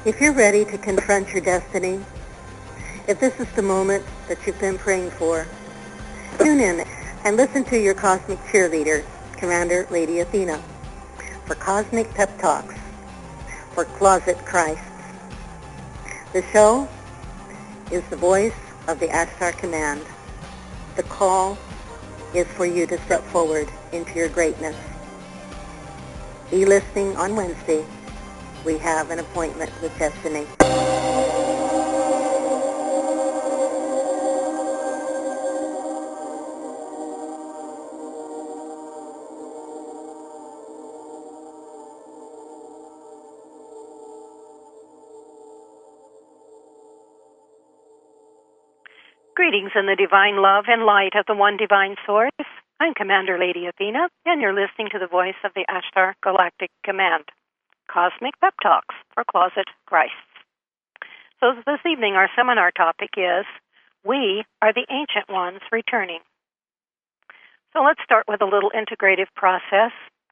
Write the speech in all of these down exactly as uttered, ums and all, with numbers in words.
If you're ready to confront your destiny, if this is the moment that you've been praying for, tune in and listen to your cosmic cheerleader, Commander Lady Athena, for Cosmic Pep Talks for Closet Christs. The show is the voice of the Ashtar Command. The call is for you to step forward into your greatness. Be listening on Wednesday. We have an appointment with Destiny. Greetings in the divine love and light of the one divine source. I'm Commander Lady Athena, and you're listening to the voice of the Ashtar Galactic Command, Cosmic Pep Talks for Closet Christs. So this evening our seminar topic is, We are the Ancient Ones Returning. So let's start with a little integrative process.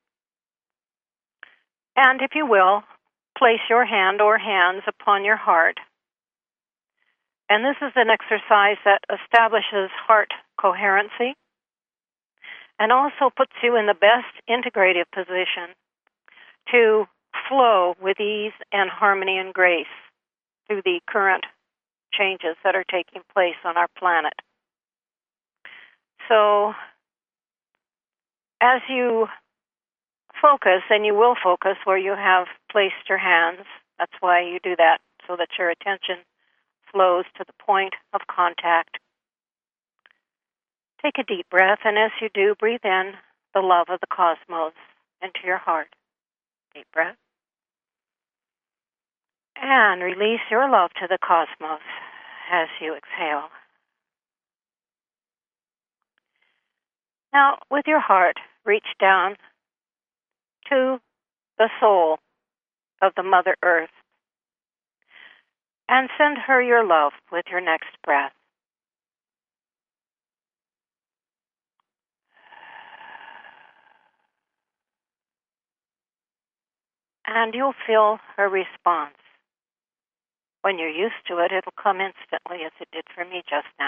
And if you will, place your hand or hands upon your heart. And this is an exercise that establishes heart coherency and also puts you in the best integrative position to flow with ease and harmony and grace through the current changes that are taking place on our planet. So, as you focus, and you will focus where you have placed your hands, that's why you do that, so that your attention flows to the point of contact. Take a deep breath, and as you do, breathe in the love of the cosmos into your heart. Deep breath. And release your love to the cosmos as you exhale. Now, with your heart, reach down to the soul of the Mother Earth and send her your love with your next breath. And you'll feel her response. When you're used to it, it'll come instantly, as it did for me just now.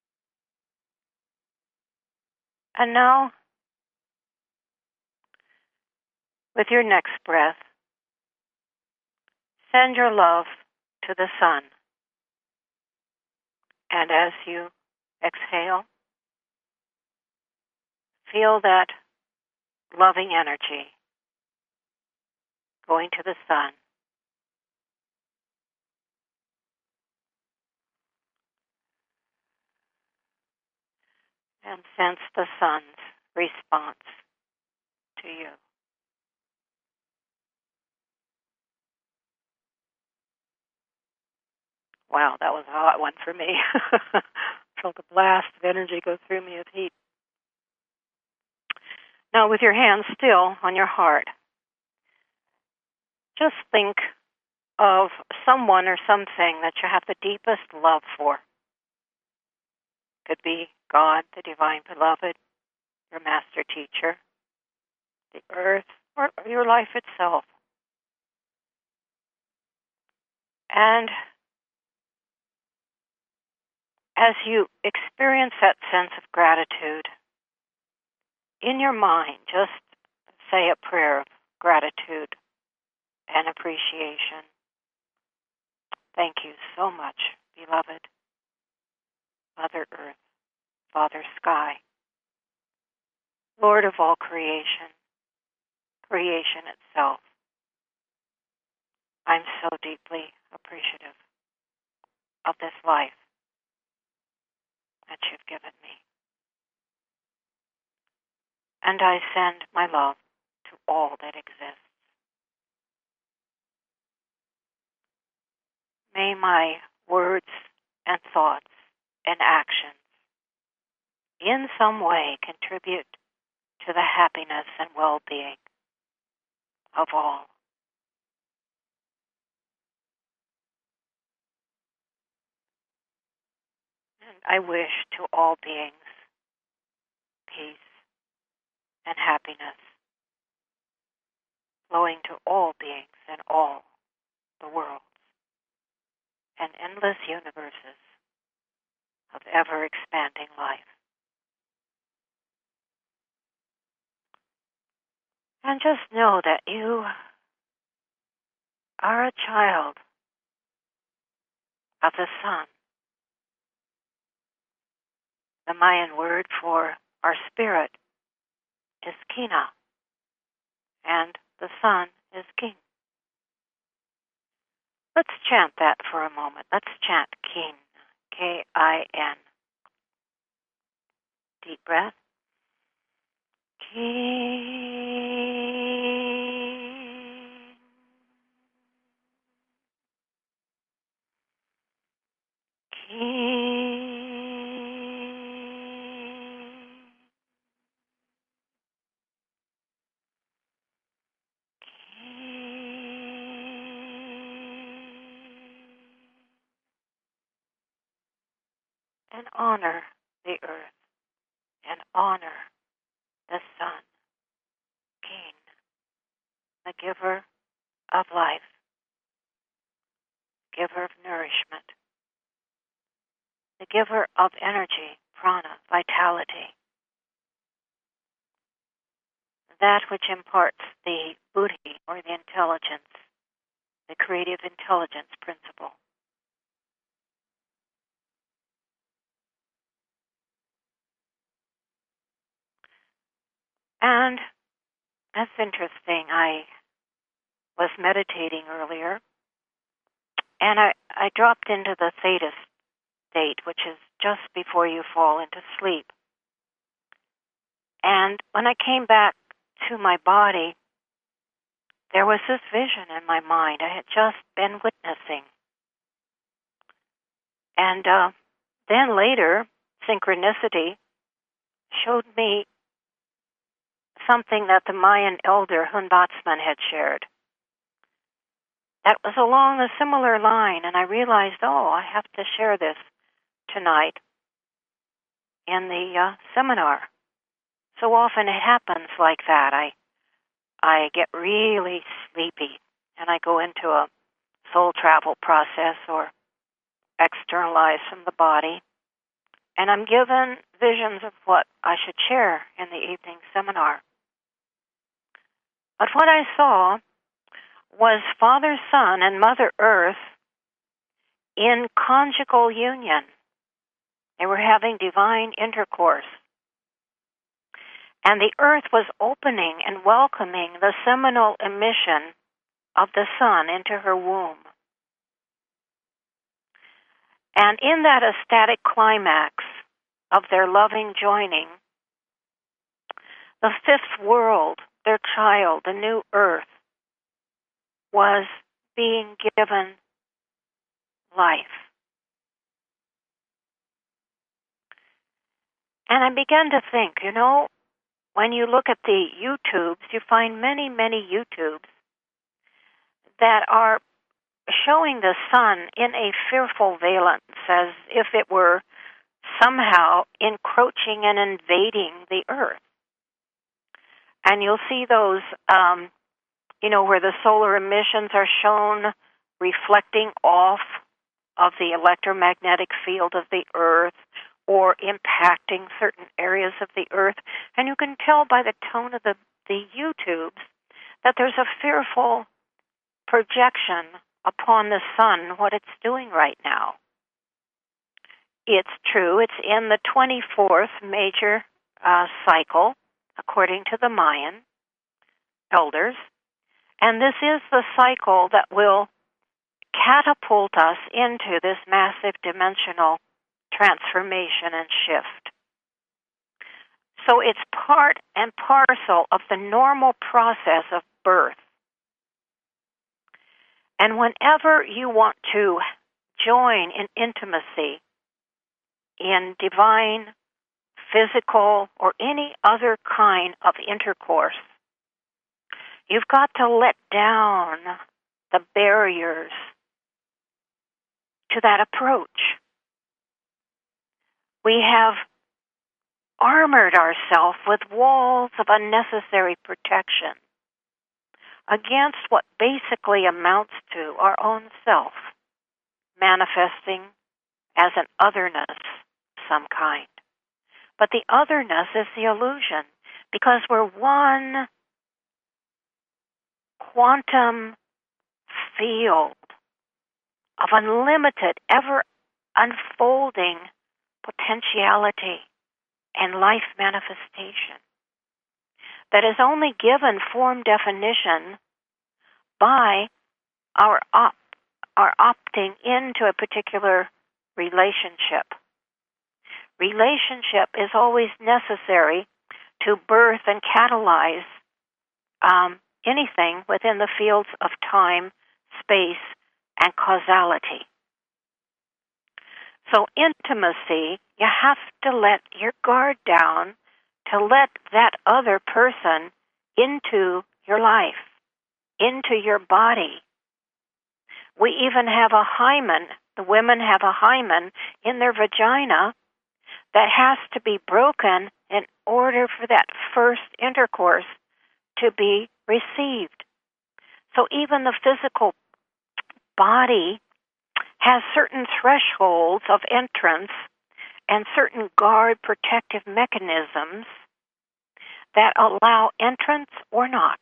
And now, with your next breath, send your love to the sun. And as you exhale, feel that loving energy going to the sun. And sense the sun's response to you. Wow, that was a hot one for me. Felt a blast of energy go through me of heat. Now, with your hands still on your heart, just think of someone or something that you have the deepest love for. Could be God, the divine beloved, your master teacher, the earth, or your life itself. And as you experience that sense of gratitude, in your mind, just say a prayer of gratitude and appreciation. Thank you so much, beloved Mother Earth, Father Sky, Lord of all creation, creation itself. I'm so deeply appreciative of this life that you've given me. And I send my love to all that exists. May my words and thoughts and actions in some way contribute to the happiness and well-being of all. And I wish to all beings peace and happiness, flowing to all beings in all the worlds. and endless universes of ever-expanding life. And just know that you are a child of the sun. The Mayan word for our spirit is Kina, and the sun is king. Let's chant that for a moment. Let's chant Kin, K I N. Deep breath. Kin. Kin. And honor the earth, and honor the sun, King, the giver of life, giver of nourishment, the giver of energy, prana, vitality, that which imparts the buddhi, or the intelligence, the creative intelligence principle. And that's interesting. I was meditating earlier, and I, I dropped into the theta state, which is just before you fall into sleep. And when I came back to my body, there was this vision in my mind I had just been witnessing. And uh, then later, synchronicity showed me something that the Mayan elder Hunbatsman had shared. That was along a similar line, and I realized, oh, I have to share this tonight in the uh, seminar. So often it happens like that. I I get really sleepy, and I go into a soul travel process or externalize from the body, and I'm given visions of what I should share in the evening seminar. But what I saw was Father Sun and Mother Earth in conjugal union. They were having divine intercourse. And the earth was opening and welcoming the seminal emission of the sun into her womb. And in that ecstatic climax of their loving joining, the fifth world, their child, the new earth, was being given life. And I began to think, you know, when you look at the YouTubes, you find many, many YouTubes that are showing the sun in a fearful valence, as if it were somehow encroaching and invading the earth. And you'll see those, um, you know, where the solar emissions are shown reflecting off of the electromagnetic field of the earth or impacting certain areas of the earth. And you can tell by the tone of the, the YouTubes that there's a fearful projection upon the sun, what it's doing right now. It's true, it's in the twenty-fourth major uh, cycle, according to the Mayan elders. And this is the cycle that will catapult us into this massive dimensional transformation and shift. So it's part and parcel of the normal process of birth. And whenever you want to join in intimacy, in divine, physical, or any other kind of intercourse, you've got to let down the barriers to that approach. We have armored ourselves with walls of unnecessary protection against what basically amounts to our own self, manifesting as an otherness of some kind. But the otherness is the illusion, because we're one quantum field of unlimited, ever unfolding potentiality and life manifestation that is only given form definition by our op- our opting into a particular relationship. Relationship is always necessary to birth and catalyze um, anything within the fields of time, space, and causality. So intimacy, you have to let your guard down to let that other person into your life, into your body. We even have a hymen, the women have a hymen in their vagina that has to be broken in order for that first intercourse to be received. So even the physical body has certain thresholds of entrance and certain guard protective mechanisms that allow entrance or not.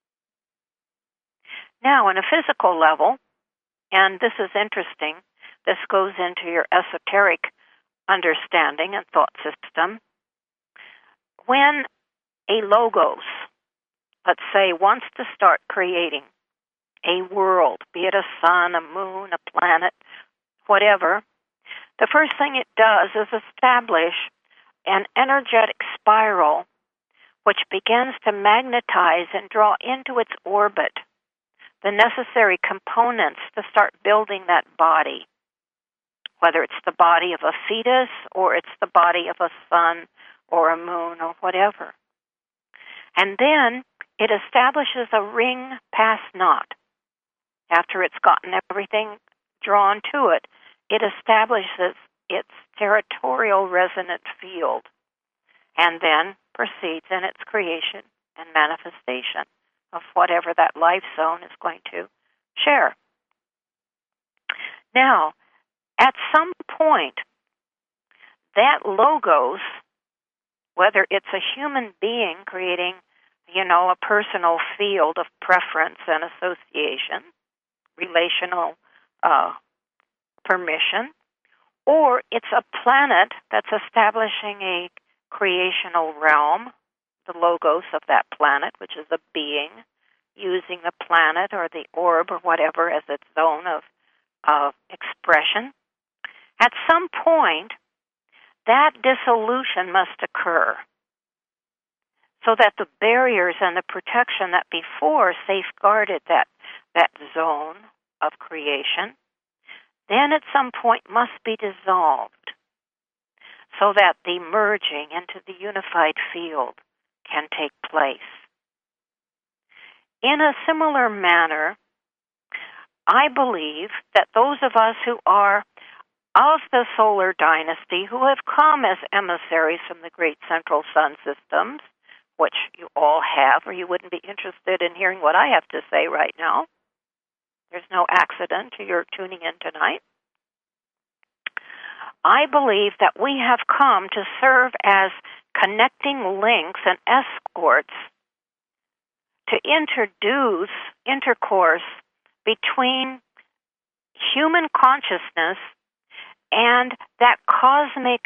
Now, on a physical level, and this is interesting, this goes into your esoteric understanding and thought system. When a logos, let's say, wants to start creating a world, be it a sun, a moon, a planet, whatever, the first thing it does is establish an energetic spiral which begins to magnetize and draw into its orbit the necessary components to start building that body, whether it's the body of a fetus or it's the body of a sun or a moon or whatever. And then it establishes a ring past knot. After it's gotten everything drawn to it, it establishes its territorial resonant field and then proceeds in its creation and manifestation of whatever that life zone is going to share. Now, at some point, that logos, whether it's a human being creating, you know, a personal field of preference and association, relational uh, permission, or it's a planet that's establishing a creational realm, the logos of that planet, which is a being, using the planet or the orb or whatever as its zone of, of expression. At some point, that dissolution must occur so that the barriers and the protection that before safeguarded that, that zone of creation, then at some point must be dissolved so that the merging into the unified field can take place. In a similar manner, I believe that those of us who are of the solar dynasty, who have come as emissaries from the great central sun systems, which you all have, or you wouldn't be interested in hearing what I have to say right now. There's no accident to your tuning in tonight. I believe that we have come to serve as connecting links and escorts to introduce intercourse between human consciousness and that cosmic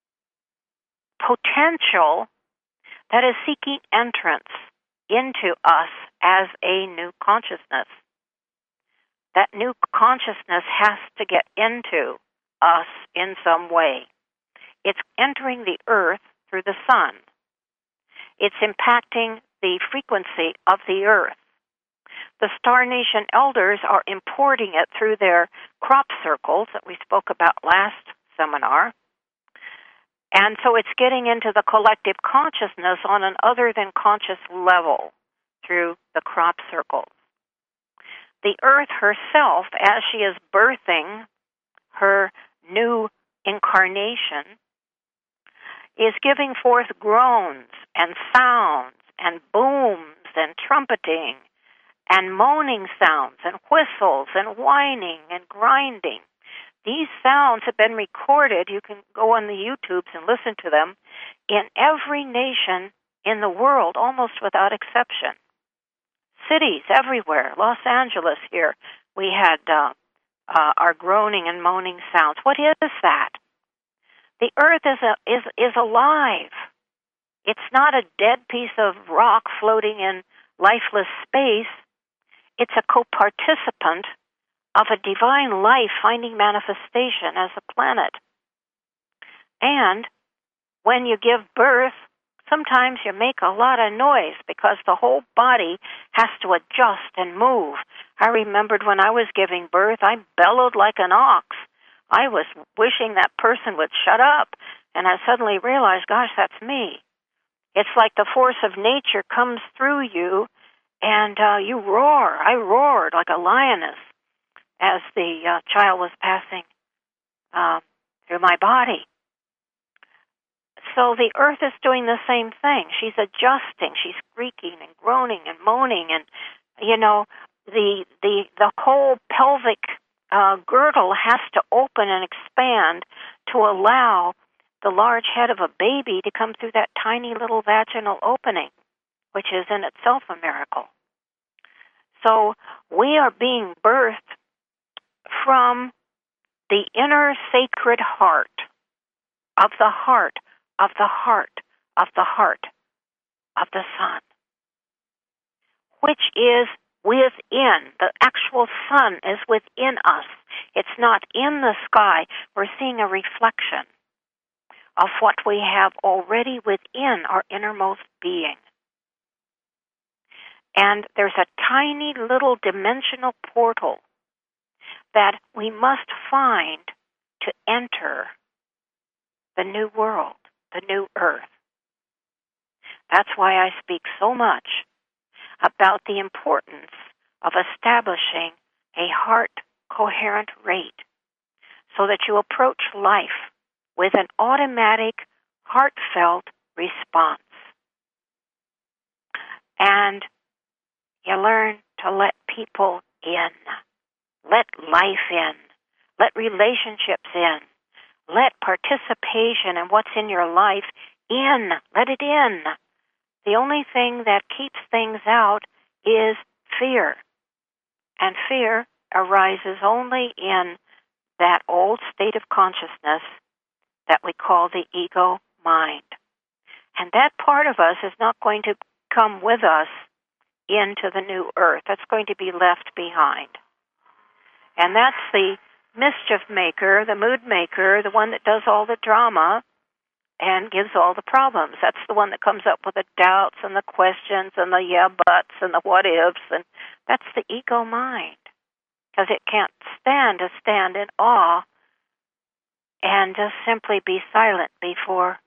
potential that is seeking entrance into us as a new consciousness. That new consciousness has to get into us in some way. It's entering the earth through the sun. It's impacting the frequency of the earth. The Star Nation elders are importing it through their crop circles that we spoke about last seminar. And so it's getting into the collective consciousness on an other than conscious level through the crop circles. The earth herself, as she is birthing her new incarnation, is giving forth groans and sounds and booms and trumpeting and moaning sounds and whistles and whining and grinding. these sounds have been recorded. You can go on the YouTubes and listen to them in every nation in the world, almost without exception. Cities everywhere. Los Angeles here, we had uh, uh, our groaning and moaning sounds. What is that? The earth is a, is is alive. It's not a dead piece of rock floating in lifeless space. It's a co-participant of a divine life finding manifestation as a planet. And when you give birth, sometimes you make a lot of noise because the whole body has to adjust and move. I remembered when I was giving birth, I bellowed like an ox. I was wishing that person would shut up, and I suddenly realized, gosh, that's me. It's like the force of nature comes through you, and uh, you roar. I roared like a lioness as the uh, child was passing uh, through my body. So the earth is doing the same thing. She's adjusting. She's squeaking and groaning and moaning, and you know the the the whole pelvic uh, girdle has to open and expand to allow the large head of a baby to come through that tiny little vaginal opening, which is in itself a miracle. So we are being birthed from the inner sacred heart of the heart of the heart of the heart of the sun, which is within. The actual sun is within us. It's not in the sky. We're seeing a reflection of what we have already within our innermost being. And there's a tiny little dimensional portal that we must find to enter the new world, the new earth. That's why I speak so much about the importance of establishing a heart-coherent rate so that you approach life with an automatic, heartfelt response. And you learn to let people in. Let life in. Let relationships in. Let participation in what's in your life in. Let it in. The only thing that keeps things out is fear. And fear arises only in that old state of consciousness that we call the ego mind. And that part of us is not going to come with us into the new earth. That's going to be left behind. And that's the mischief maker, the mood maker, the one that does all the drama and gives all the problems. That's the one that comes up with the doubts and the questions and the yeah buts and the what ifs. And that's the ego mind, because it can't stand to stand in awe and just simply be silent before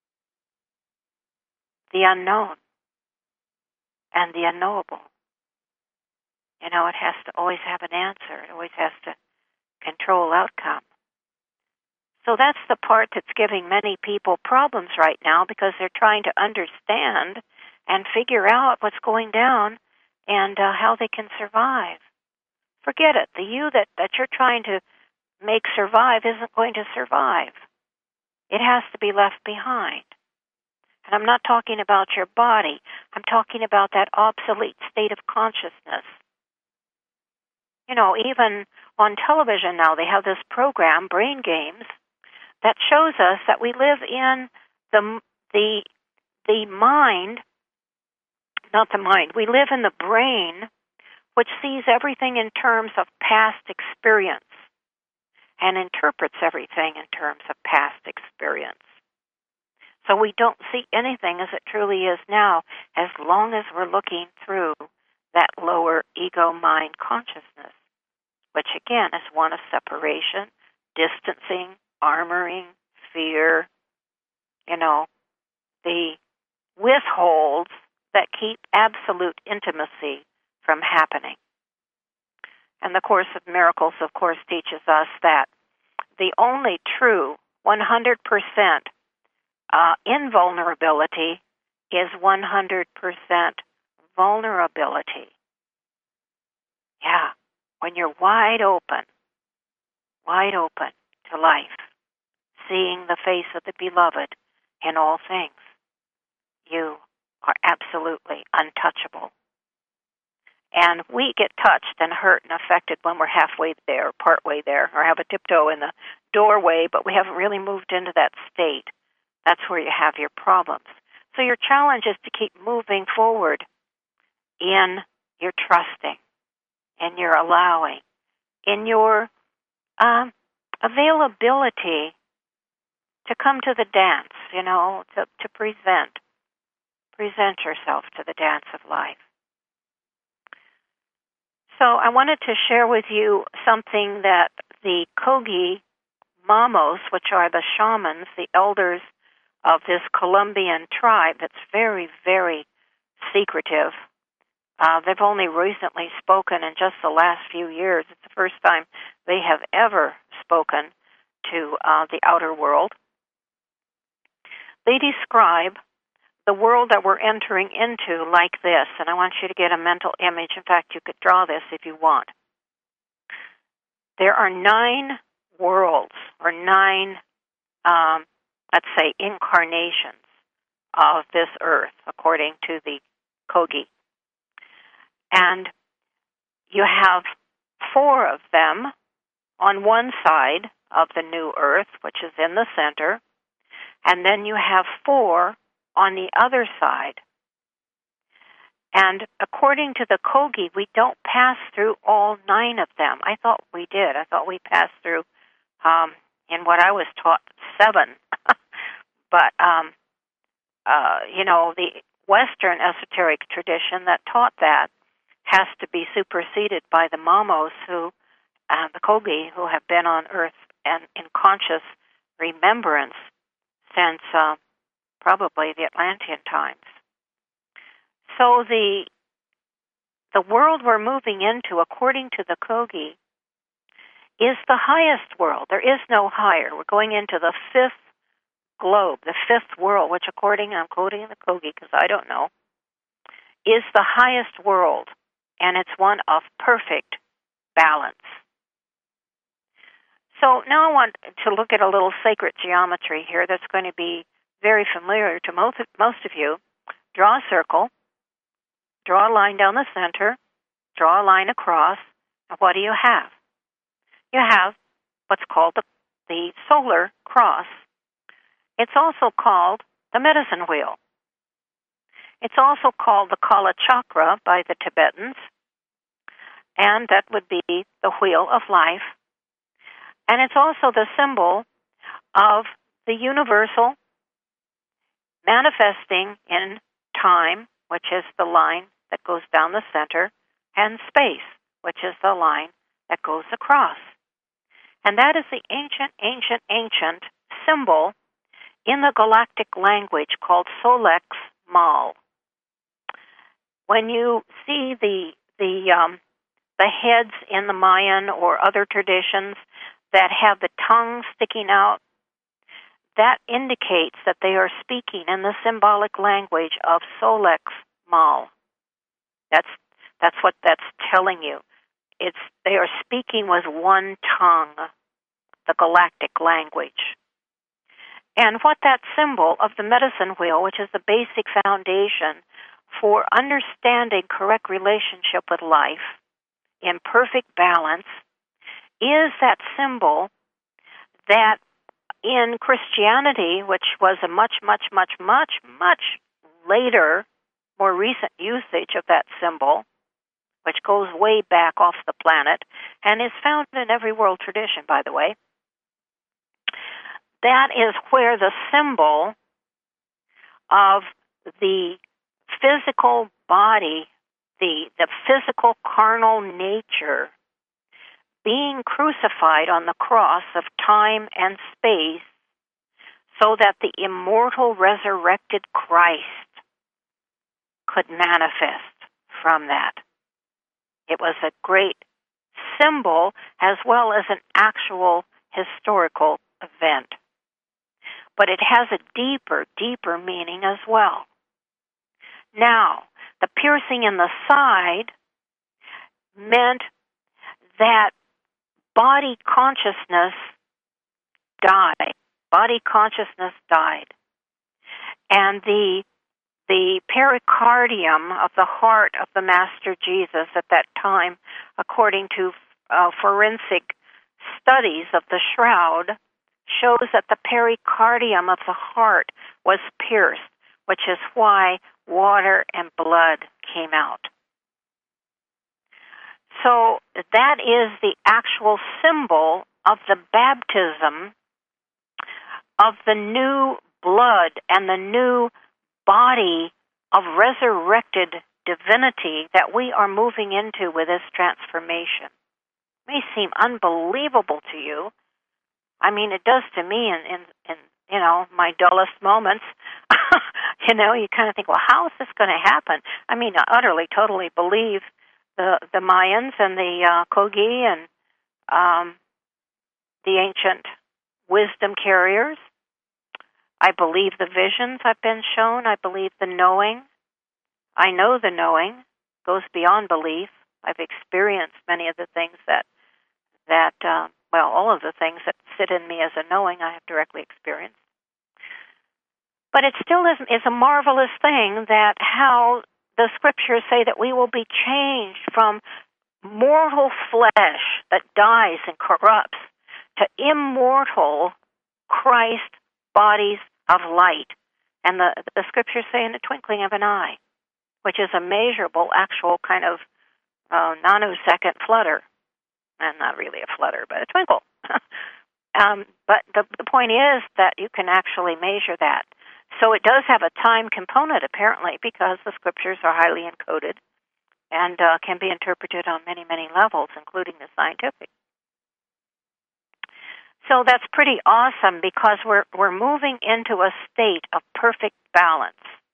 the unknown and the unknowable. You know, it has to always have an answer. It always has to control outcome. So that's the part that's giving many people problems right now, because they're trying to understand and figure out what's going down and uh, how they can survive. Forget it. The you that, that you're trying to make survive isn't going to survive. It has to be left behind. And I'm not talking about your body. I'm talking about that obsolete state of consciousness. You know, even on television now, they have this program, Brain Games, that shows us that we live in the the the mind, not the mind, we live in the brain, which sees everything in terms of past experience and interprets everything in terms of past experience. So we don't see anything as it truly is now, as long as we're looking through that lower ego mind consciousness, which again is one of separation, distancing, armoring, fear, you know, the withholds that keep absolute intimacy from happening. And the Course of Miracles, of course, teaches us that the only true one hundred percent uh, invulnerability is one hundred percent vulnerability. Yeah, when you're wide open, wide open to life, seeing the face of the beloved in all things. You are absolutely untouchable. And we get touched and hurt and affected when we're halfway there, or partway there, or have a tiptoe in the doorway, but we haven't really moved into that state. That's where you have your problems. So your challenge is to keep moving forward in your trusting, in your allowing, in your um, availability to come to the dance, you know, to, to present, present yourself to the dance of life. So I wanted to share with you something that the Kogi Mamos, which are the shamans, the elders of this Colombian tribe that's very, very secretive. Uh, they've only recently spoken in just the last few years. It's the first time they have ever spoken to uh, the outer world. They describe the world that we're entering into like this, and I want you to get a mental image. In fact, you could draw this if you want. There are nine worlds, or nine, um, let's say, incarnations of this earth, according to the Kogi. And you have four of them on one side of the new earth, which is in the center, and then you have four on the other side. And according to the Kogi, we don't pass through all nine of them. I thought we did. I thought we passed through, um, in what I was taught, seven. But, um, uh, you know, the Western esoteric tradition that taught that has to be superseded by the Mamos, who, uh, the Kogi, who have been on Earth and in conscious remembrance since uh, probably the Atlantean times. So the the world we're moving into, according to the Kogi, is the highest world. There is no higher. We're going into the fifth globe, the fifth world, which, according, I'm quoting the Kogi because I don't know, is the highest world, and it's one of perfect balance. So now I want to look at a little sacred geometry here that's going to be very familiar to most of, most of you. Draw a circle, draw a line down the center, draw a line across, and what do you have? You have what's called the, the solar cross. It's also called the medicine wheel. It's also called the Kala Chakra by the Tibetans, and that would be the wheel of life. And it's also the symbol of the universal manifesting in time, which is the line that goes down the center, and space, which is the line that goes across. And that is the ancient, ancient, ancient symbol in the galactic language called Solex Mal. When you see the the um, the heads in the Mayan or other traditions that have the tongue sticking out, that indicates that they are speaking in the symbolic language of Solex Mal. That's that's what that's telling you. It's they are speaking with one tongue, the galactic language. And what that symbol of the medicine wheel, which is the basic foundation for understanding correct relationship with life in perfect balance, is that symbol that in Christianity, which was a much, much, much, much, much later, more recent usage of that symbol, which goes way back off the planet and is found in every world tradition, by the way, that is where the symbol of the physical body, the, the physical carnal nature, being crucified on the cross of time and space so that the immortal resurrected Christ could manifest from that. It was a great symbol as well as an actual historical event. But it has a deeper, deeper meaning as well. Now, the piercing in the side meant that body consciousness died. Body consciousness died. And the the pericardium of the heart of the Master Jesus at that time, according to uh, forensic studies of the shroud, shows that the pericardium of the heart was pierced, which is why water and blood came out. So that is the actual symbol of the baptism of the new blood and the new body of resurrected divinity that we are moving into with this transformation. It may seem unbelievable to you. I mean, it does to me in, in, in you know, my dullest moments. You know, you kind of think, well, how is this going to happen? I mean, I utterly, totally believe the the Mayans and the uh, Kogi and um, the ancient wisdom carriers. I believe the visions I've been shown. I believe the knowing. I know the knowing goes beyond belief. I've experienced many of the things that, that uh, well, all of the things that sit in me as a knowing I have directly experienced. But it still is, is a marvelous thing that how the scriptures say that we will be changed from mortal flesh that dies and corrupts to immortal Christ bodies of light. And the, the scriptures say in the twinkling of an eye, which is a measurable, actual kind of uh, nanosecond flutter. And not really a flutter, but a twinkle. um, but the, the point is that you can actually measure that. So it does have a time component, apparently, because the scriptures are highly encoded and uh, can be interpreted on many, many levels, including the scientific. So that's pretty awesome because we're we're moving into a state of perfect balance.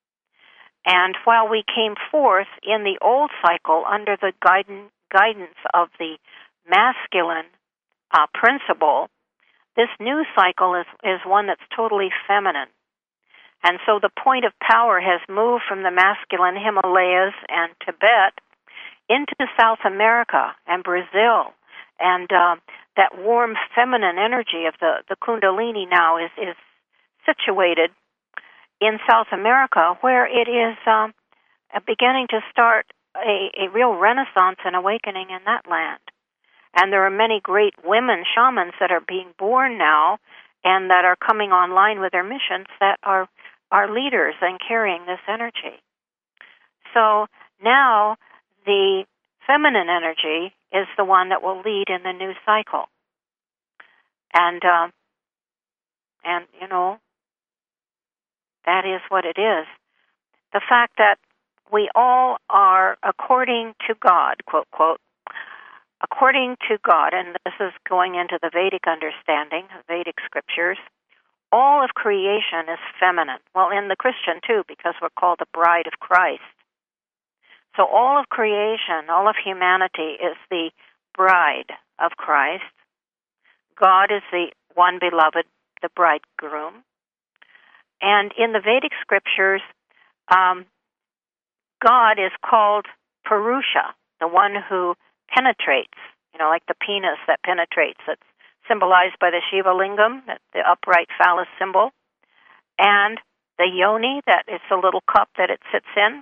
And while we came forth in the old cycle under the guidance guidance of the masculine uh, principle, this new cycle is, is one that's totally feminine. And so the point of power has moved from the masculine Himalayas and Tibet into South America and Brazil. And uh, that warm feminine energy of the, the Kundalini now is, is situated in South America, where it is um, beginning to start a, a real renaissance and awakening in that land. And there are many great women shamans that are being born now and that are coming online with their missions that are, are leaders and carrying this energy. So now the feminine energy is the one that will lead in the new cycle. And, uh, and you know, that is what it is. The fact that we all are, according to God, quote, quote, according to God, and this is going into the Vedic understanding, Vedic scriptures, all of creation is feminine. Well, in the Christian, too, because we're called the bride of Christ. So all of creation, all of humanity is the bride of Christ. God is the one beloved, the bridegroom. And in the Vedic scriptures, um, God is called Purusha, the one who penetrates, you know, like the penis that penetrates. That's symbolized by the Shiva Lingam, the upright phallus symbol, and the yoni, that is the little cup that it sits in.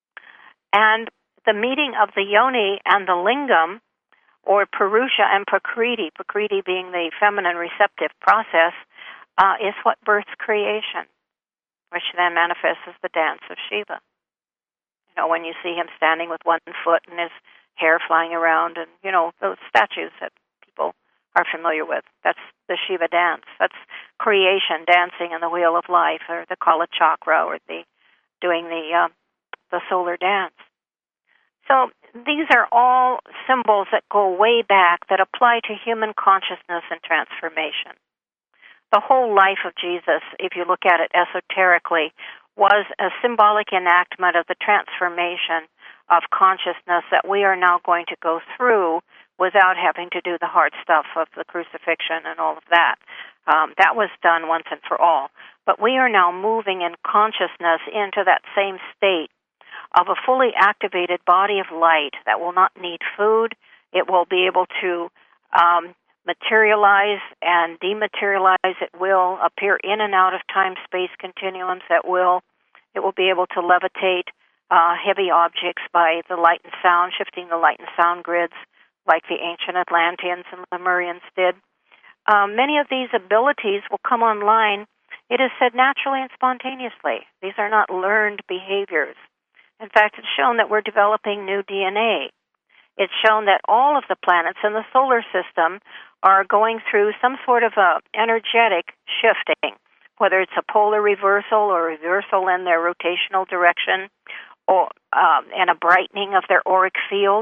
And the meeting of the yoni and the lingam, or Purusha and Prakriti, Prakriti being the feminine receptive process, uh, is what births creation, which then manifests as the dance of Shiva. You know, when you see him standing with one foot and his hair flying around, and, you know, those statues that people are familiar with, that's the Shiva dance. That's creation dancing in the wheel of life, or the Kala Chakra, or the doing the uh, the solar dance. So these are all symbols that go way back that apply to human consciousness and transformation. The whole life of Jesus, if you look at it esoterically, was a symbolic enactment of the transformation of consciousness that we are now going to go through without having to do the hard stuff of the crucifixion and all of that. Um, that was done once and for all. But we are now moving in consciousness into that same state of a fully activated body of light that will not need food. It will be able to um, materialize and dematerialize. It will appear in and out of time-space continuums. That will, it will be able to levitate uh, heavy objects by the light and sound, shifting the light and sound grids like the ancient Atlanteans and Lemurians did. Um, many of these abilities will come online, it is said, naturally and spontaneously. These are not learned behaviors. In fact, it's shown that we're developing new D N A. It's shown that all of the planets in the solar system are going through some sort of a energetic shifting, whether it's a polar reversal or reversal in their rotational direction, or um, and a brightening of their auric field.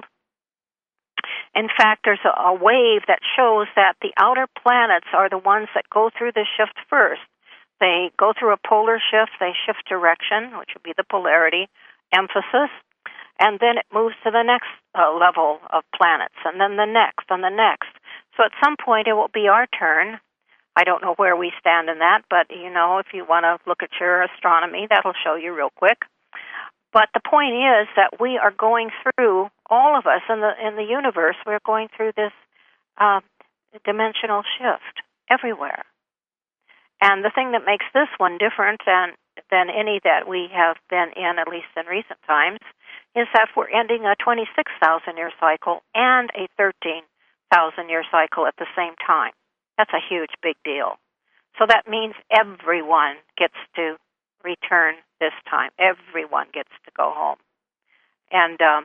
In fact, there's a, a wave that shows that the outer planets are the ones that go through the shift first. They go through a polar shift, they shift direction, which would be the polarity emphasis, and then it moves to the next uh, level of planets, and then the next, and the next. So at some point it will be our turn. I don't know where we stand in that, but, you know, if you want to look at your astronomy, that'll show you real quick. But the point is that we are going through, all of us in the in the universe, we're going through this uh, dimensional shift everywhere. And the thing that makes this one different than, than any that we have been in, at least in recent times, is that we're ending a twenty-six thousand year cycle and a thirteen thousand year cycle at the same time. That's a huge, big deal. So that means everyone gets to return this time. Everyone gets to go home. And um,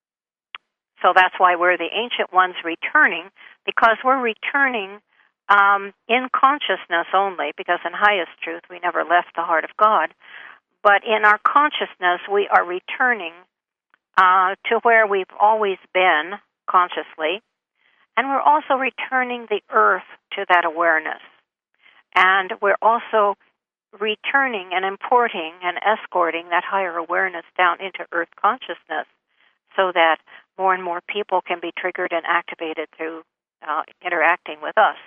so that's why we're the ancient ones returning, because we're returning um, in consciousness only, because in highest truth we never left the heart of God. But in our consciousness we are returning uh, to where we've always been consciously, and we're also returning the earth to that awareness. And we're also returning and importing and escorting that higher awareness down into earth consciousness so that more and more people can be triggered and activated through uh, interacting with us.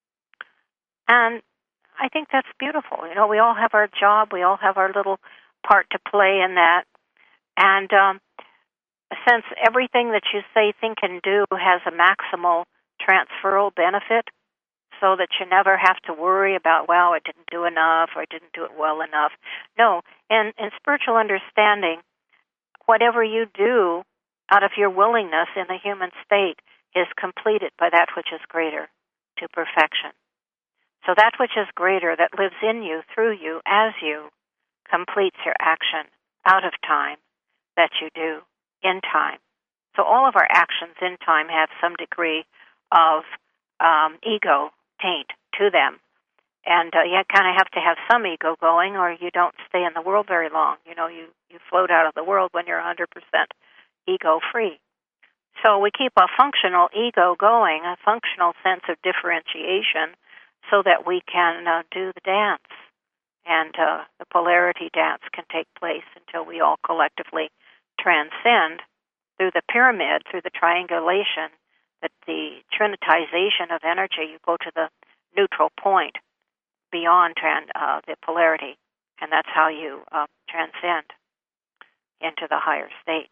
And I think that's beautiful. You know, we all have our job. We all have our little part to play in that. And um, since everything that you say, think, and do has a maximal transferal benefit, so that you never have to worry about, well, I didn't do enough or I didn't do it well enough. No, in, in spiritual understanding, whatever you do out of your willingness in the human state is completed by that which is greater to perfection. So that which is greater, that lives in you, through you, as you, completes your action out of time that you do in time. So all of our actions in time have some degree of um, ego taint to them. And uh, you kind of have to have some ego going, or you don't stay in the world very long. You know, you, you float out of the world when you're one hundred percent ego-free. So we keep a functional ego going, a functional sense of differentiation, so that we can uh, do the dance. And uh, the polarity dance can take place until we all collectively transcend through the pyramid, through the triangulation, that the trinitization of energy, you go to the neutral point beyond trans, uh, the polarity, and that's how you uh, transcend into the higher state.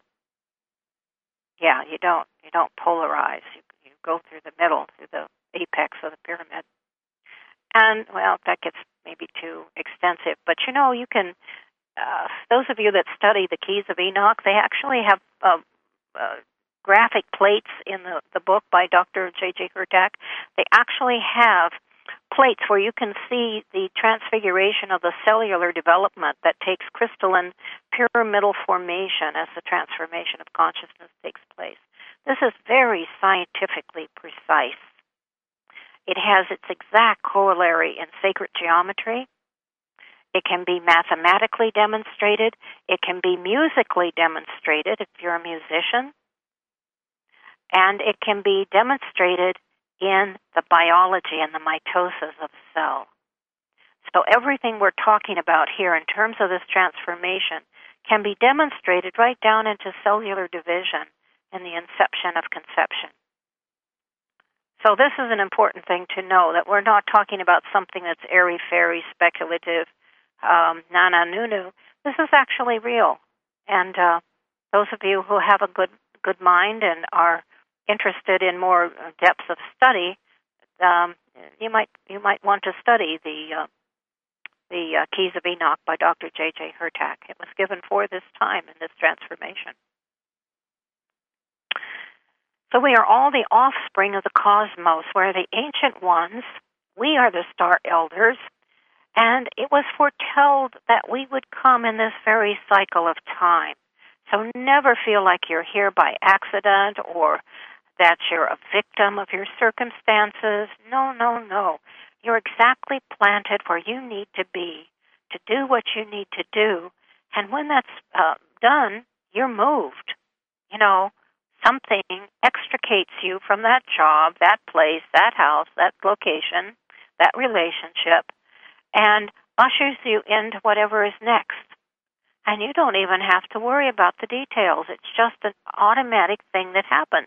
Yeah, you don't you don't polarize. You, you go through the middle, through the apex of the pyramid. And, well, that gets maybe too extensive, but you know, you can, uh, those of you that study the Keys of Enoch, they actually have uh, uh, graphic plates in the, the book by Doctor J J Hurtak. They actually have plates where you can see the transfiguration of the cellular development that takes crystalline pyramidal formation as the transformation of consciousness takes place. This is very scientifically precise. It has its exact corollary in sacred geometry. It can be mathematically demonstrated. It can be musically demonstrated if you're a musician. And it can be demonstrated in the biology and the mitosis of the cell. So everything we're talking about here in terms of this transformation can be demonstrated right down into cellular division in the inception of conception. So this is an important thing to know, that we're not talking about something that's airy-fairy, speculative, um, na-na-nu-nu. This is actually real. And uh, those of you who have a good good mind and are interested in more depths of study, um, you might you might want to study the uh, the uh, Keys of Enoch by Doctor J J Hurtak. It was given for this time and this transformation. So we are all the offspring of the cosmos. We're the ancient ones. We are the star elders. And it was foretold that we would come in this very cycle of time. So never feel like you're here by accident or that you're a victim of your circumstances. No, no, no. You're exactly planted where you need to be to do what you need to do. And when that's uh, done, you're moved. You know, something extricates you from that job, that place, that house, that location, that relationship, and ushers you into whatever is next. And you don't even have to worry about the details. It's just an automatic thing that happens.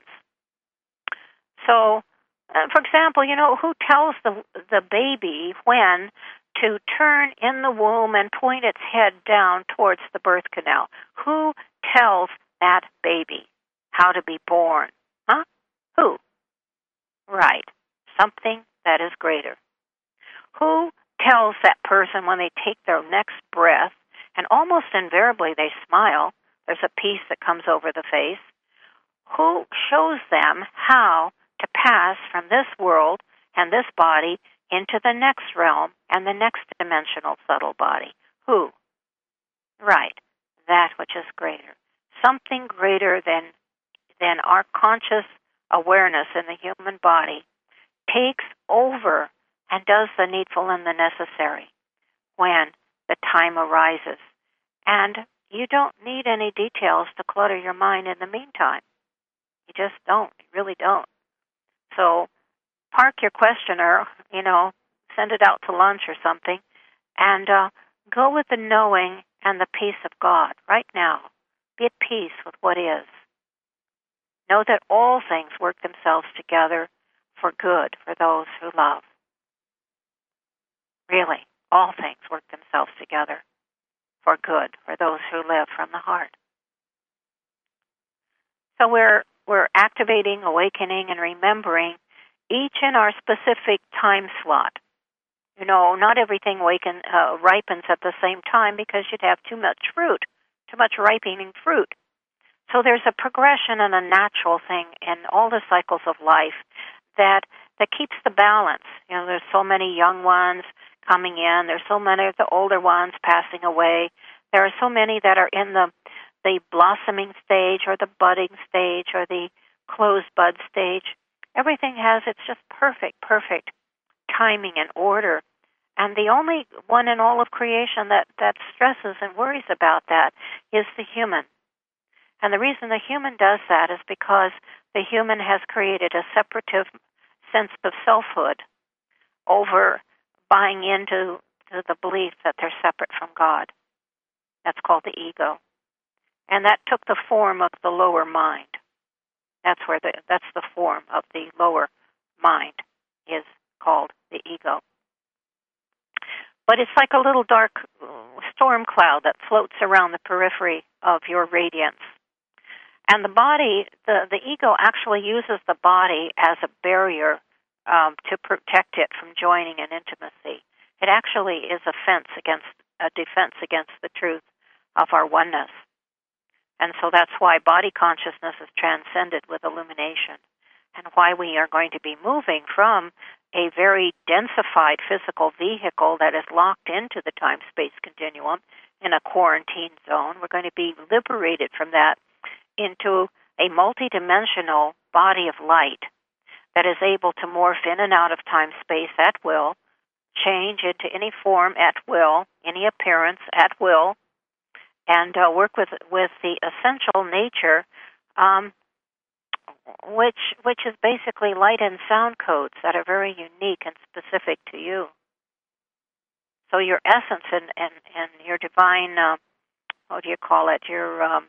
So, uh, for example, you know, who tells the the baby when to turn in the womb and point its head down towards the birth canal? Who tells that baby how to be born? Huh? Who? Right. Something that is greater. Who tells that person when they take their next breath, and almost invariably they smile, there's a peace that comes over the face, who shows them how to pass from this world and this body into the next realm and the next dimensional subtle body? Who? Right. That which is greater. Something greater than, than our conscious awareness in the human body takes over and does the needful and the necessary when the time arises. And you don't need any details to clutter your mind in the meantime. You just don't. You really don't. So park your questioner, you know, send it out to lunch or something, and uh, go with the knowing and the peace of God right now. Be at peace with what is. Know that all things work themselves together for good for those who love. Really, all things work themselves together for good for those who live from the heart. So we're we're activating, awakening, and remembering each in our specific time slot. You know, not everything waken, uh, ripens at the same time because you'd have too much fruit, too much ripening fruit. So there's a progression and a natural thing in all the cycles of life that that keeps the balance. You know, there's so many young ones coming in. There's so many of the older ones passing away. There are so many that are in the the blossoming stage or the budding stage or the closed bud stage. Everything has its just perfect, perfect timing and order. And the only one in all of creation that, that stresses and worries about that is the human. And the reason the human does that is because the human has created a separative sense of selfhood over buying into to the belief that they're separate from God. That's called the ego. And that took the form of the lower mind. That's where the that's the form of the lower mind is called the ego. But it's like a little dark storm cloud that floats around the periphery of your radiance. And the body, the, the ego actually uses the body as a barrier um, to protect it from joining in intimacy. It actually is a fence against a defense against the truth of our oneness. And so that's why body consciousness is transcended with illumination, and why we are going to be moving from a very densified physical vehicle that is locked into the time-space continuum in a quarantine zone. We're going to be liberated from that into a multidimensional body of light that is able to morph in and out of time-space at will, change into any form at will, any appearance at will, and uh, work with with the essential nature, um, which which is basically light and sound codes that are very unique and specific to you. So your essence and, and, and your divine, uh, what do you call it, your um,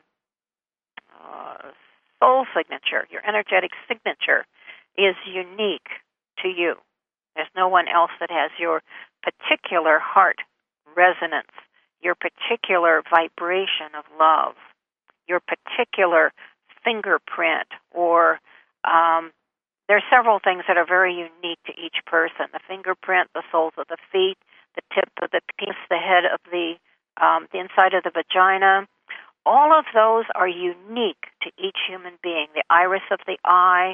uh, soul signature, your energetic signature is unique to you. There's no one else that has your particular heart resonance, your particular vibration of love, your particular fingerprint or um, there are several things that are very unique to each person. The fingerprint, the soles of the feet, the tip of the penis, the head of the, um, the inside of the vagina. All of those are unique to each human being. The iris of the eye,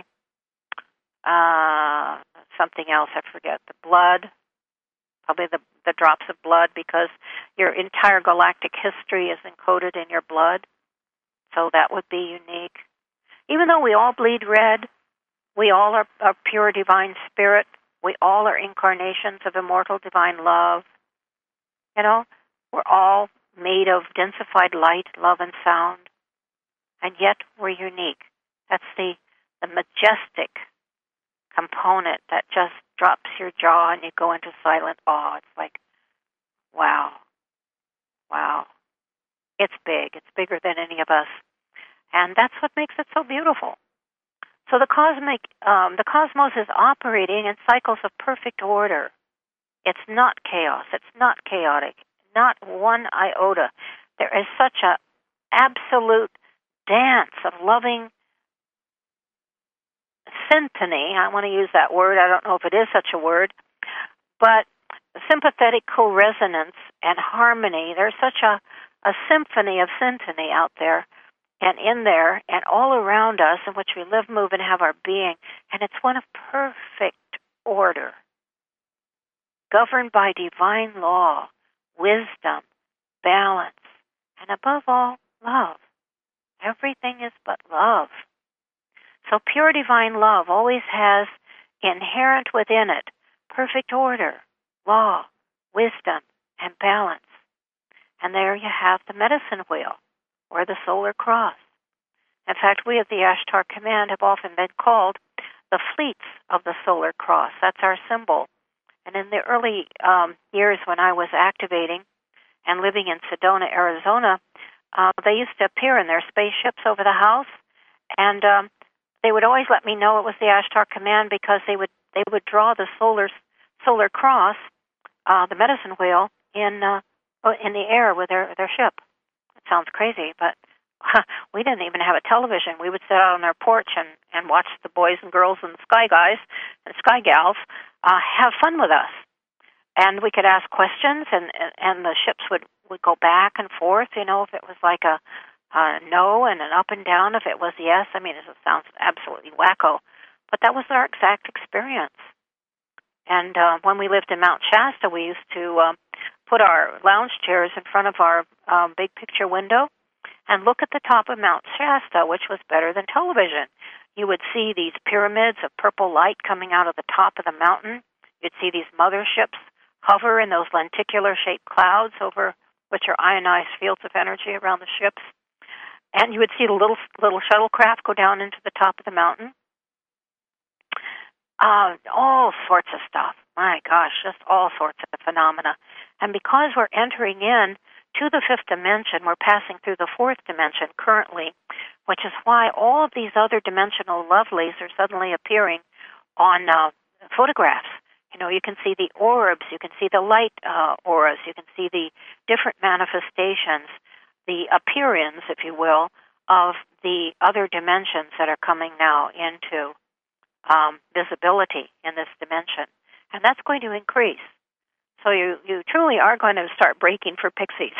uh, something else, I forget, the blood, probably the, the drops of blood, because your entire galactic history is encoded in your blood. So that would be unique. Even though we all bleed red, we all are, are pure divine spirit. We all are incarnations of immortal divine love. You know, we're all made of densified light, love, and sound. And yet we're unique. That's the, the majestic component that just drops your jaw and you go into silent awe. It's like, wow, wow. It's big. It's bigger than any of us. And that's what makes it so beautiful. So the cosmic, um, the cosmos is operating in cycles of perfect order. It's not chaos. It's not chaotic. Not one iota. There is such a absolute dance of loving symphony. I want to use that word. I don't know if it is such a word, but sympathetic co-resonance and harmony. There's such a, a symphony of syntony out there and in there and all around us in which we live, move, and have our being. And it's one of perfect order, governed by divine law, wisdom, balance, and above all, love. Everything is but love. So pure divine love always has inherent within it perfect order, law, wisdom, and balance. And there you have the medicine wheel, or the solar cross. In fact, we at the Ashtar Command have often been called the fleets of the solar cross. That's our symbol. And in the early um, years when I was activating and living in Sedona, Arizona, uh, they used to appear in their spaceships over the house, and um, they would always let me know it was the Ashtar Command because they would they would draw the solar solar cross, uh, the medicine wheel, in uh, in the air with their their ship. It sounds crazy, but we didn't even have a television. We would sit out on our porch and, and watch the boys and girls and the sky guys and sky gals uh, have fun with us. And we could ask questions, and, and the ships would, would go back and forth, you know, if it was like a, a no and an up and down, if it was yes. I mean, it sounds absolutely wacko, but that was our exact experience. And uh, when we lived in Mount Shasta, we used to um, put our lounge chairs in front of our um, big picture window and look at the top of Mount Shasta, which was better than television. You would see these pyramids of purple light coming out of the top of the mountain. You'd see these motherships hover in those lenticular-shaped clouds over which are ionized fields of energy around the ships. And you would see the little little shuttlecraft go down into the top of the mountain. Uh, all sorts of stuff. My gosh, just all sorts of phenomena. And because we're entering in to the fifth dimension, we're passing through the fourth dimension currently, which is why all of these other dimensional lovelies are suddenly appearing on uh, photographs. You know, you can see the orbs, you can see the light uh, auras, you can see the different manifestations, the appearance, if you will, of the other dimensions that are coming now into um, visibility in this dimension. And that's going to increase. So you, you truly are going to start breaking for pixies.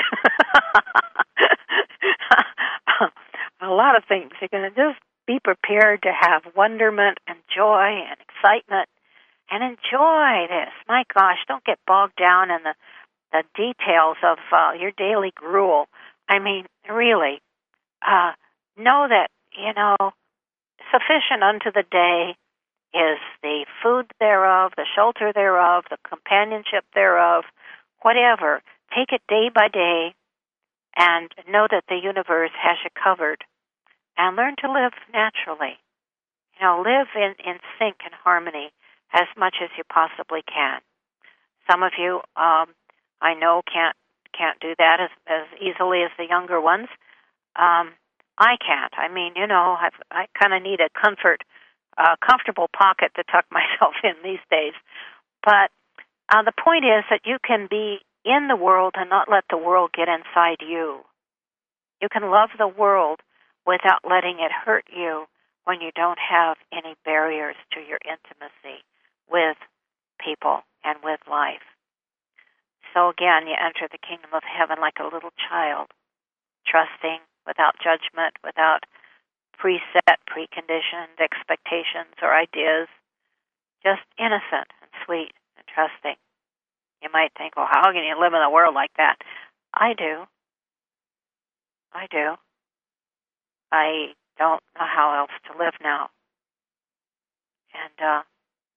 A lot of things. You're going to just be prepared to have wonderment and joy and excitement and enjoy this. My gosh, don't get bogged down in the, the details of uh, your daily gruel. I mean, really, uh, know that, you know, sufficient unto the day is the food thereof, the shelter thereof, the companionship thereof, whatever. Take it day by day and know that the universe has you covered. And learn to live naturally. You know, live in, in sync and harmony as much as you possibly can. Some of you, um, I know, can't can't do that as, as easily as the younger ones. Um, I can't. I mean, you know, I've, I kind of need a comfort a comfortable pocket to tuck myself in these days. But uh, the point is that you can be in the world and not let the world get inside you. You can love the world without letting it hurt you, when you don't have any barriers to your intimacy with people and with life. So again, you enter the kingdom of heaven like a little child, trusting, without judgment, without preset, preconditioned expectations or ideas, just innocent and sweet and trusting. You might think, well, how can you live in a world like that? I do. I do. I don't know how else to live now. And, uh,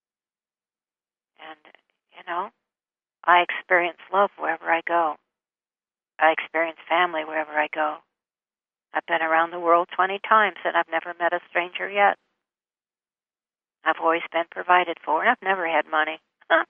and, you know, I experience love wherever I go. I experience family wherever I go. I've been around the world twenty times, and I've never met a stranger yet. I've always been provided for, and I've never had money.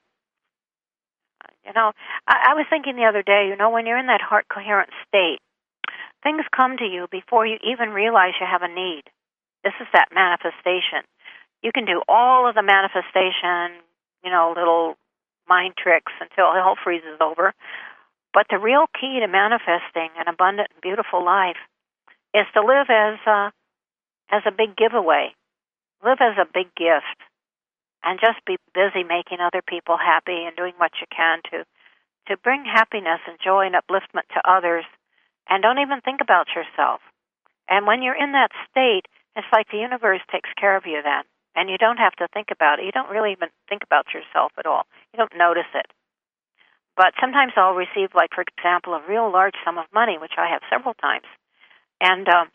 You know, I, I was thinking the other day, you know, when you're in that heart-coherent state, things come to you before you even realize you have a need. This is that manifestation. You can do all of the manifestation, you know, little mind tricks until hell freezes over. But the real key to manifesting an abundant and beautiful life is to live as a, as a big giveaway. Live as a big gift. And just be busy making other people happy and doing what you can to, to bring happiness and joy and upliftment to others. And don't even think about yourself. And when you're in that state, it's like the universe takes care of you then. And you don't have to think about it. You don't really even think about yourself at all. You don't notice it. But sometimes I'll receive, like, for example, a real large sum of money, which I have several times. And um,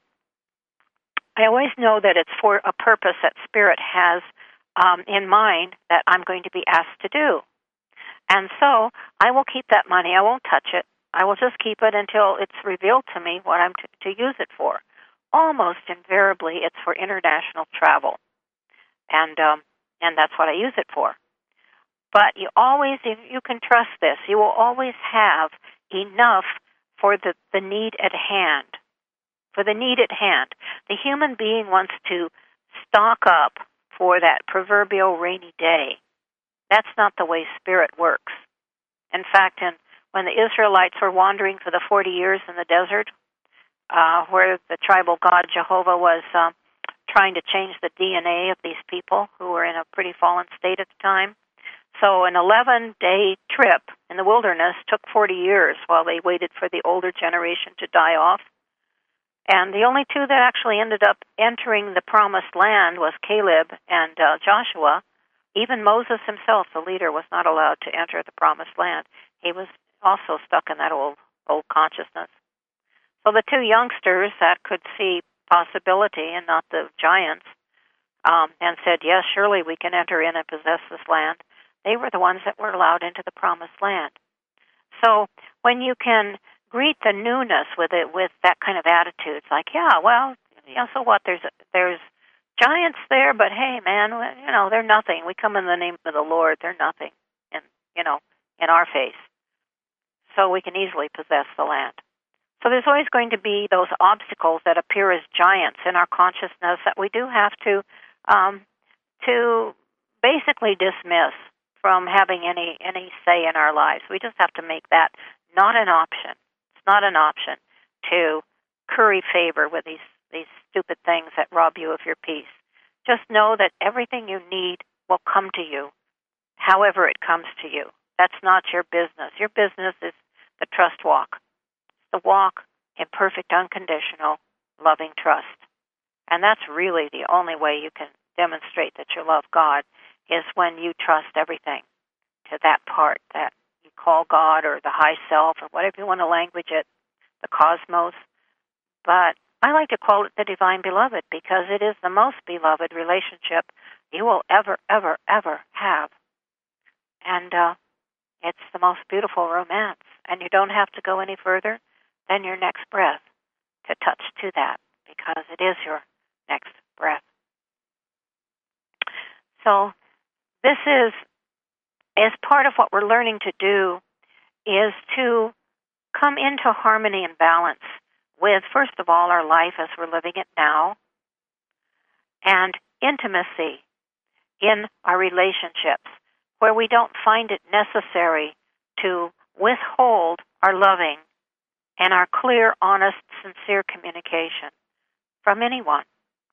I always know that it's for a purpose that Spirit has um, in mind that I'm going to be asked to do. And so I will keep that money. I won't touch it. I will just keep it until it's revealed to me what I'm to, to use it for. Almost invariably, it's for international travel. And um, and that's what I use it for. But you always, if you can trust this, you will always have enough for the, the need at hand. For the need at hand. The human being wants to stock up for that proverbial rainy day. That's not the way Spirit works. In fact, in, when the Israelites were wandering for the forty years in the desert, uh, where the tribal god Jehovah was uh, trying to change the D N A of these people who were in a pretty fallen state at the time. So an eleven-day trip in the wilderness took forty years while they waited for the older generation to die off. And the only two that actually ended up entering the promised land was Caleb and uh, Joshua. Even Moses himself, the leader, was not allowed to enter the promised land. He was also stuck in that old old consciousness. So the two youngsters that could see possibility and not the giants um, and said, yes, surely we can enter in and possess this land, they were the ones that were allowed into the promised land. So when you can greet the newness with it, with that kind of attitude, it's like, yeah, well, you know, so what? There's there's giants there, but hey, man, you know, they're nothing. We come in the name of the Lord. They're nothing, in you know, in our face. So we can easily possess the land. So there's always going to be those obstacles that appear as giants in our consciousness that we do have to um, to basically dismiss from having any any say in our lives. We just have to make that not an option. It's not an option to curry favor with these, these stupid things that rob you of your peace. Just know that everything you need will come to you, however it comes to you. That's not your business. Your business is the trust walk. The walk in perfect, unconditional, loving trust. And that's really the only way you can demonstrate that you love God, is when you trust everything to that part that you call God or the high self or whatever you want to language it, the cosmos. But I like to call it the divine beloved because it is the most beloved relationship you will ever, ever, ever have. And uh, it's the most beautiful romance. And you don't have to go any further than your next breath to touch to that, because it is your next breath. So this is, as part of what we're learning to do, is to come into harmony and balance with, first of all, our life as we're living it now, and intimacy in our relationships, where we don't find it necessary to withhold our loving and our clear, honest, sincere communication from anyone.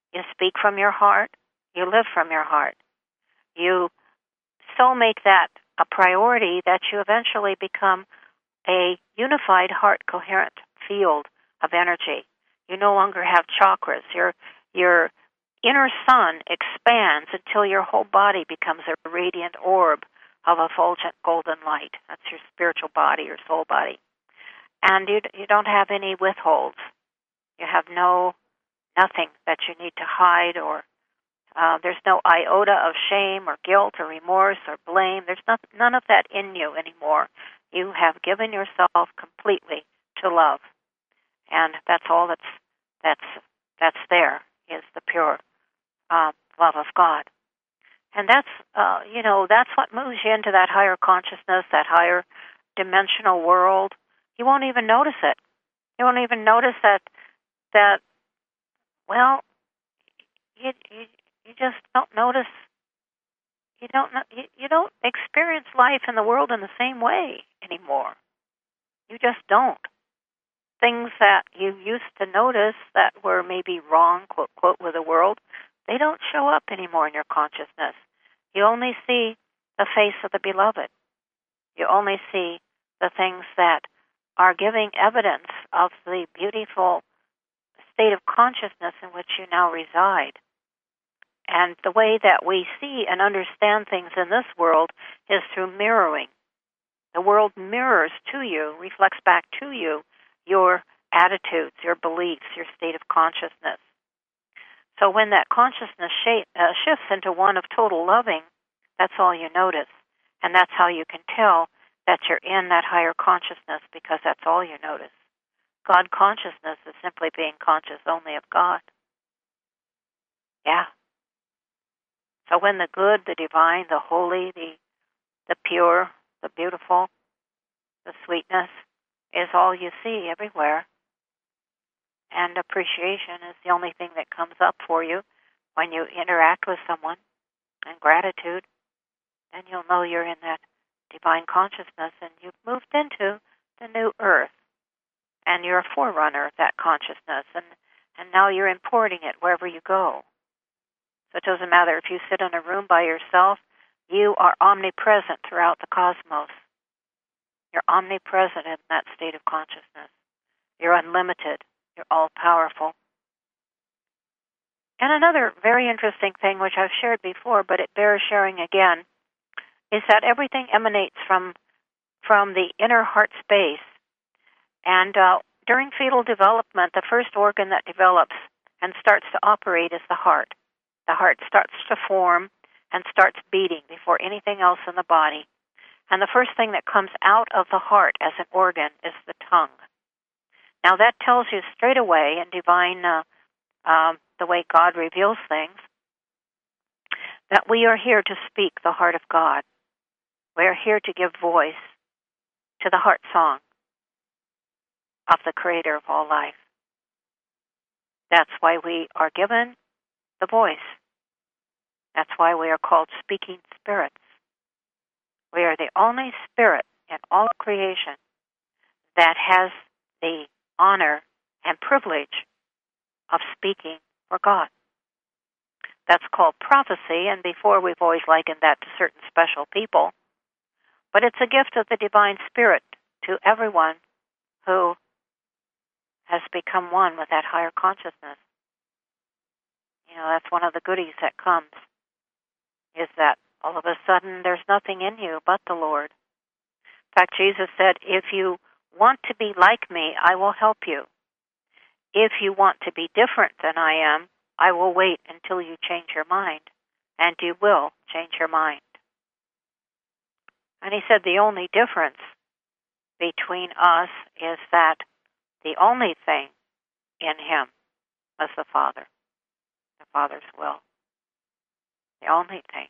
You speak from your heart. You live from your heart. You so make that a priority that you eventually become a unified heart coherent field of energy. You no longer have chakras. Your your inner sun expands until your whole body becomes a radiant orb of effulgent golden light. That's your spiritual body, your soul body. And you you don't have any withholds. You have no nothing that you need to hide, or uh, there's no iota of shame or guilt or remorse or blame. There's not, none of that in you anymore. You have given yourself completely to love, and that's all that's that's that's there is the pure uh, love of God, and that's uh, you know that's what moves you into that higher consciousness, that higher dimensional world. You won't even notice it. You won't even notice that that well, you you, you just don't notice. You don't you, you don't experience life in the world in the same way anymore. You just don't. Things that you used to notice that were maybe wrong, quote, quote, with the world, they don't show up anymore in your consciousness. You only see the face of the beloved. You only see the things that are giving evidence of the beautiful state of consciousness in which you now reside. And the way that we see and understand things in this world is through mirroring. The world mirrors to you, reflects back to you, your attitudes, your beliefs, your state of consciousness. So when that consciousness shape, uh, shifts into one of total loving, that's all you notice. And that's how you can tell that you're in that higher consciousness, because that's all you notice. God consciousness is simply being conscious only of God. Yeah. So when the good, the divine, the holy, the the pure, the beautiful, the sweetness is all you see everywhere, and appreciation is the only thing that comes up for you when you interact with someone, and gratitude, then you'll know you're in that divine consciousness and you've moved into the new earth, and you're a forerunner of that consciousness, and, and now you're importing it wherever you go. So it doesn't matter if you sit in a room by yourself, you are omnipresent throughout the cosmos. You're omnipresent in that state of consciousness. You're unlimited. You're all-powerful. And another very interesting thing, which I've shared before, but it bears sharing again, is that everything emanates from from the inner heart space. And uh, during fetal development, the first organ that develops and starts to operate is the heart. The heart starts to form and starts beating before anything else in the body. And the first thing that comes out of the heart as an organ is the tongue. Now that tells you straight away in divine, uh, um, the way God reveals things, that we are here to speak the heart of God. We are here to give voice to the heart song of the Creator of all life. That's why we are given the voice. That's why we are called speaking spirits. We are the only spirit in all of creation that has the honor and privilege of speaking for God. That's called prophecy, and before we've always likened that to certain special people. But it's a gift of the divine spirit to everyone who has become one with that higher consciousness. You know, that's one of the goodies that comes, is that all of a sudden there's nothing in you but the Lord. In fact, Jesus said, if you want to be like me, I will help you. If you want to be different than I am, I will wait until you change your mind, and you will change your mind. And he said the only difference between us is that the only thing in him was the Father, the Father's will. The only thing.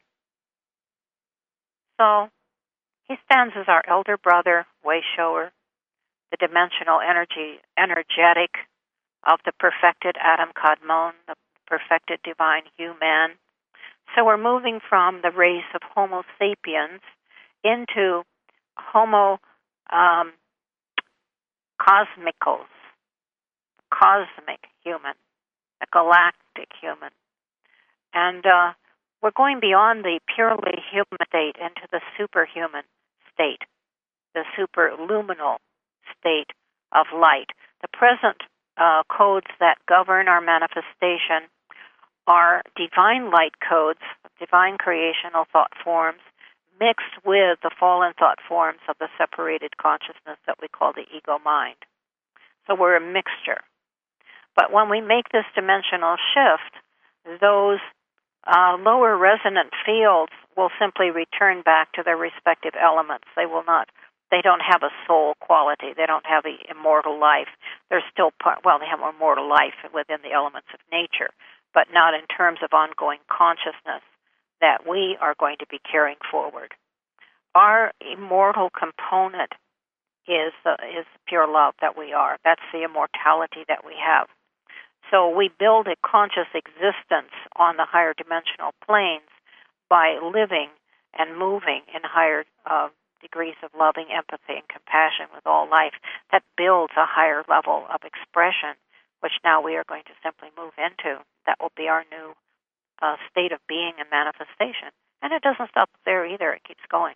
So he stands as our elder brother, way shower, the dimensional energy, energetic of the perfected Adam Kadmon, the perfected divine human. So we're moving from the race of Homo sapiens into Homo um, cosmicos, cosmic human. a galactic human. And uh, we're going beyond the purely human state into the superhuman state, the superluminal state of light. The present uh, codes that govern our manifestation are divine light codes, divine creational thought forms, mixed with the fallen thought forms of the separated consciousness that we call the ego mind. So we're a mixture. But when we make this dimensional shift, those uh, lower resonant fields will simply return back to their respective elements. They will not, they don't have a soul quality. They don't have an immortal life. They're still part, well, they have immortal life within the elements of nature, but not in terms of ongoing consciousness that we are going to be carrying forward. Our immortal component is uh, is pure love that we are. That's the immortality that we have. So we build a conscious existence on the higher dimensional planes by living and moving in higher uh, degrees of loving empathy and compassion with all life. That builds a higher level of expression, which now we are going to simply move into. That will be our new uh, state of being and manifestation. And it doesn't stop there either. It keeps going.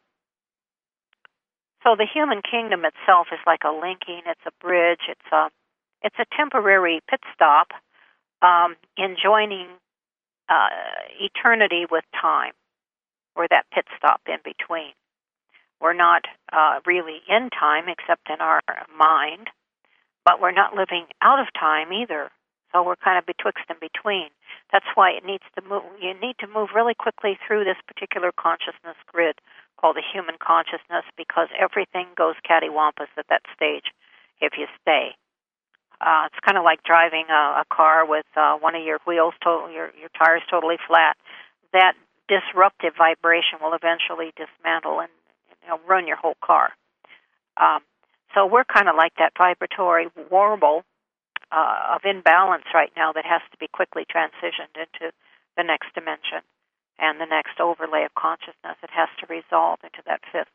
So the human kingdom itself is like a linking. It's a bridge. It's a it's a temporary pit stop um, in joining uh, eternity with time, or that pit stop in between. We're not uh, really in time except in our mind, but we're not living out of time either. So we're kind of betwixt and between. That's why it needs to move. You need to move really quickly through this particular consciousness grid called the human consciousness, because everything goes cattywampus at that stage if you stay. Uh, it's kind of like driving a, a car with uh, one of your wheels, to, your your tires totally flat. That disruptive vibration will eventually dismantle and, you know, ruin your whole car. Um, so we're kind of like that vibratory warble uh, of imbalance right now that has to be quickly transitioned into the next dimension and the next overlay of consciousness. It has to resolve into that fifth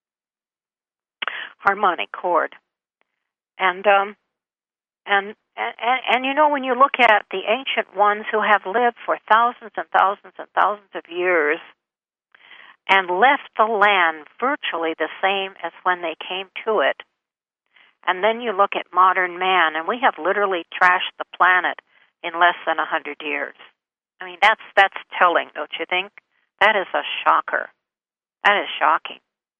harmonic chord. And um, and, and and you know, when you look at the ancient ones who have lived for thousands and thousands and thousands of years and left the land virtually the same as when they came to it, and then you look at modern man, and we have literally trashed the planet in less than a hundred years. I mean, that's that's telling, don't you think? That is a shocker. That is shocking.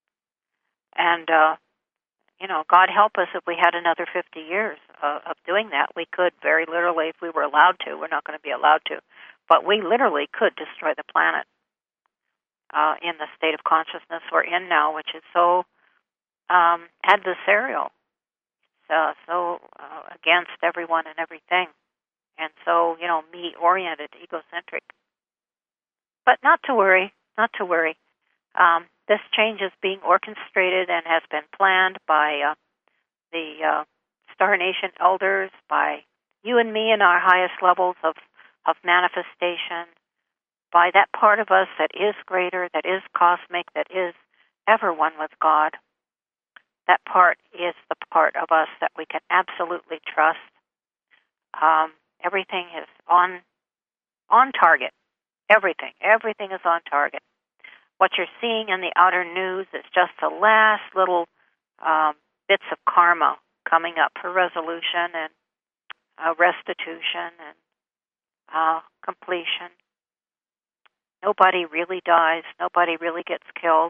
And uh, you know, God help us if we had another fifty years uh, of doing that. We could very literally, if we were allowed to. We're not going to be allowed to, but we literally could destroy the planet uh, in the state of consciousness we're in now, which is so um, adversarial, so, so uh, against everyone and everything. And so, you know, me-oriented, egocentric. But not to worry, not to worry. Um, this change is being orchestrated and has been planned by uh, the uh, Star Nation elders, by you and me in our highest levels of, of manifestation, by that part of us that is greater, that is cosmic, that is ever one with God. That part is the part of us that we can absolutely trust. Um, Everything is on on target. Everything. Everything is on target. What you're seeing in the outer news is just the last little um, bits of karma coming up for resolution and uh, restitution and uh, completion. Nobody really dies. Nobody really gets killed.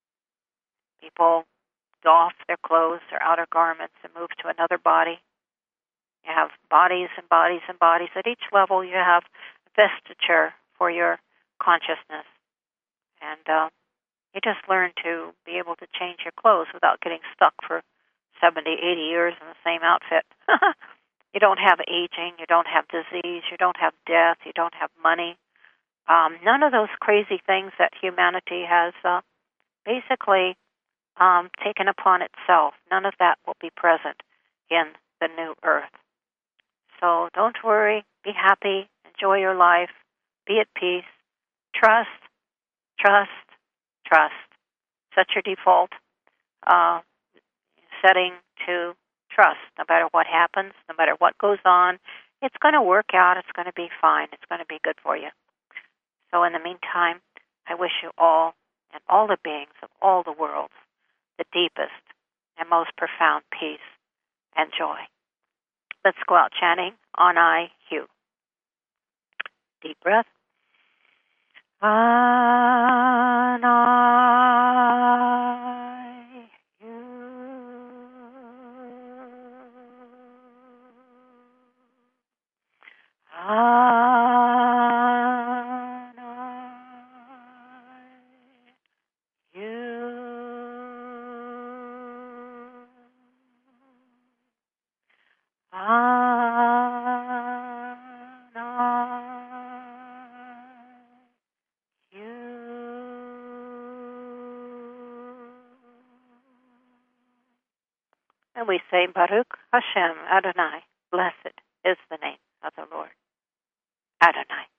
People doff their clothes, their outer garments, and move to another body. You have bodies and bodies and bodies. At each level, you have vestiture for your consciousness. And uh, you just learn to be able to change your clothes without getting stuck for seventy, eighty years in the same outfit. You don't have aging. You don't have disease. You don't have death. You don't have money. Um, none of those crazy things that humanity has uh, basically um, taken upon itself. None of that will be present in the new earth. So don't worry, be happy, enjoy your life, be at peace, trust, trust, trust. Set your default uh, setting to trust. No matter what happens, no matter what goes on, it's going to work out. It's going to be fine. It's going to be good for you. So in the meantime, I wish you all and all the beings of all the worlds the deepest and most profound peace and joy. Let's go out chanting on I, Hugh. Deep breath. On I, Hugh. On I, Hugh. And we say, Baruch Hashem Adonai, blessed is the name of the Lord. Adonai.